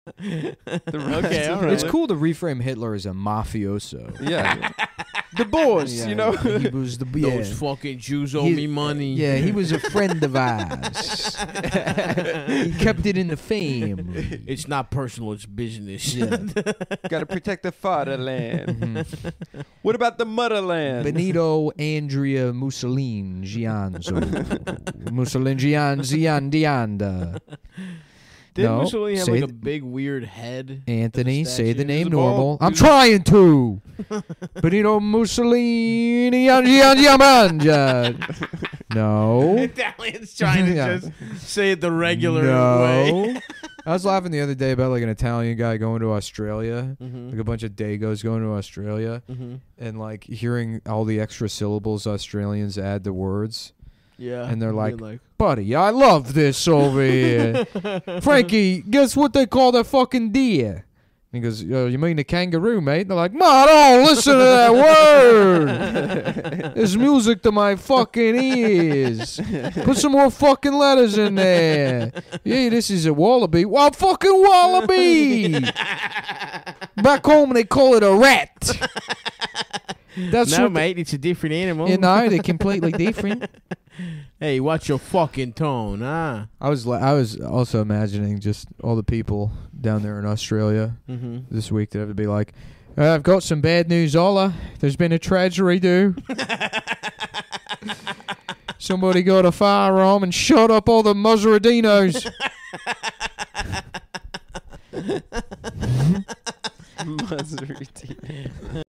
Okay, all right. It's cool to reframe Hitler as a mafioso. Yeah. The boss, Yeah, you know. he was the Those fucking Jews owe me money. Yeah, he was a friend of ours. He kept it in the family. It's not personal, it's business. Yeah. Got to protect the fatherland. Mhm. What about the motherland? Benito Andrea Mussolini Gianzo. Mussolini Giandianda. Didn't No, Mussolini have say like a th- big weird head? Anthony, say the statue? name Use the ball. normal. I'm Use- trying to. Benito Mussolini Giandianda. No. Italian's trying to Yeah. just say it the regular way. No. I was laughing the other day about like an Italian guy going to Australia, Mm-hmm. like a bunch of Dagos going to Australia, Mm-hmm. and like hearing all the extra syllables Australians add to words. Yeah. And they're like, like Buddy, I love this over here. Frankie, guess what they call that fucking deer? He goes, you mean the kangaroo, mate? They're like, Ma, don't listen to that word. There's music to my fucking ears. Put some more fucking letters in there. Yeah, this is a wallaby. Well, fucking wallaby. Back home, they call it a rat. That's no, what mate, it's a different animal. You know, they're completely different. Hey, watch your fucking tone, huh? I was also imagining just all the people down there in Australia Mm-hmm. this week that have to be like, I've got some bad news, Ola. There's been a tragedy, dude. Somebody got a firearm and shot up all the Maseradinos. Maserati.